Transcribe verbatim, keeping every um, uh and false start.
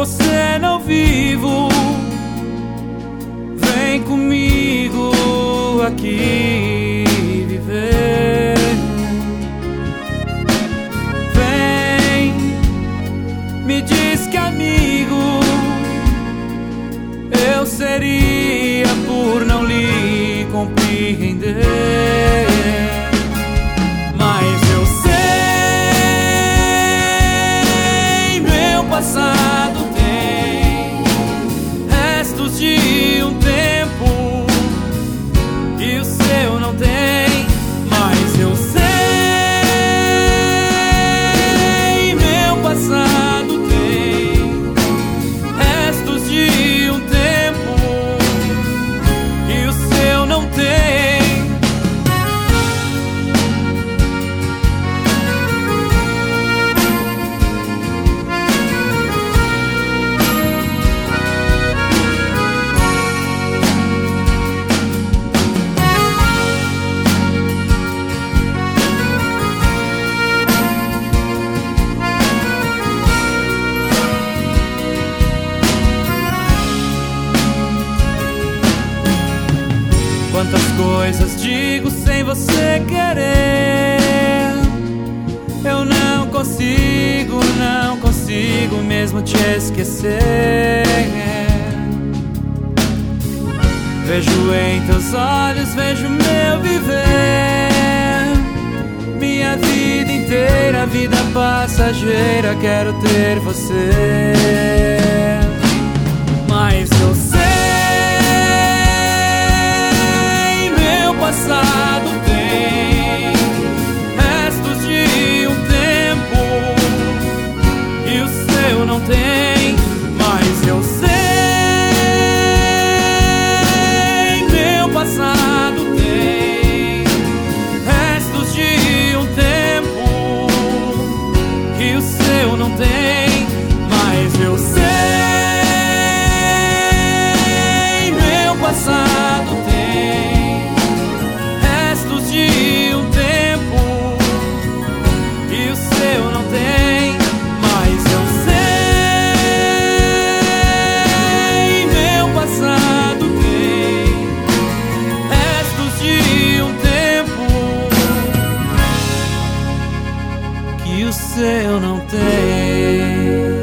você não vivo. Vem comigo aqui viver. Vem, me diz que amigo eu seria por não lhe compreender. Mas eu sei, meu passado tem restos de um tempo que o seu não tem. Mas eu sei, meu passado tem restos de um tempo que o seu não tem. Quantas coisas digo sem você querer. Eu não consigo, não consigo mesmo te esquecer. Vejo em teus olhos, vejo meu viver. Minha vida inteira, vida passageira, quero ter você. Mas eu sei, passado tem restos de um tempo e o seu não tem. Mas eu sei, meu passado tem restos de um tempo que o seu não tem. Mas eu sei, meu passado tem de um tempo que o seu não tem. Mas eu sei, meu passado tem restos de um tempo que o seu não tem.